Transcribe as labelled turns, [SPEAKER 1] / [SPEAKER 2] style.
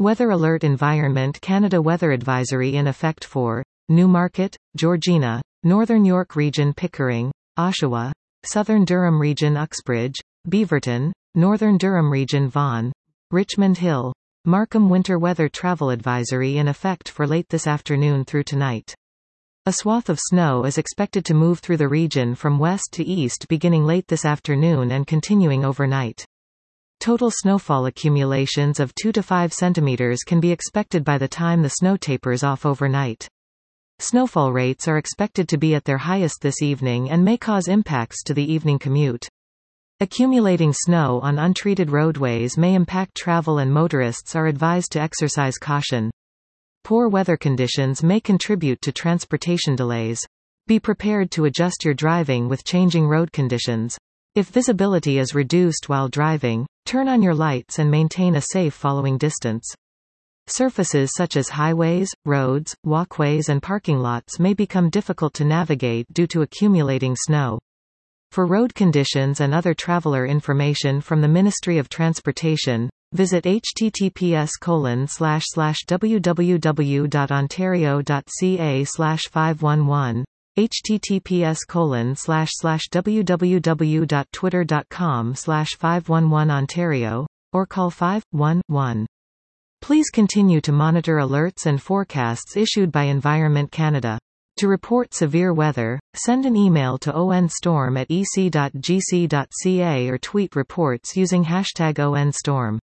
[SPEAKER 1] Weather Alert Environment Canada Weather Advisory in effect for Newmarket, Georgina, Northern York Region Pickering, Oshawa, Southern Durham Region Uxbridge, Beaverton, Northern Durham Region Vaughan, Richmond Hill. Markham Winter Weather Travel Advisory in effect for late this afternoon through tonight. A swath of snow is expected to move through the region from west to east beginning late this afternoon and continuing overnight. Total snowfall accumulations of 2 to 5 centimeters can be expected by the time the snow tapers off overnight. Snowfall rates are expected to be at their highest this evening and may cause impacts to the evening commute. Accumulating snow on untreated roadways may impact travel and motorists are advised to exercise caution. Poor weather conditions may contribute to transportation delays. Be prepared to adjust your driving with changing road conditions. If visibility is reduced while driving, turn on your lights and maintain a safe following distance. Surfaces such as highways, roads, walkways and parking lots may become difficult to navigate due to accumulating snow. For road conditions and other traveler information from the Ministry of Transportation, visit https://www.ontario.ca/511, https://www.twitter.com/511ontario, or call 511. Please continue to monitor alerts and forecasts issued by Environment Canada. To report severe weather, send an email to onstorm@ec.gc.ca or tweet reports using #ONStorm.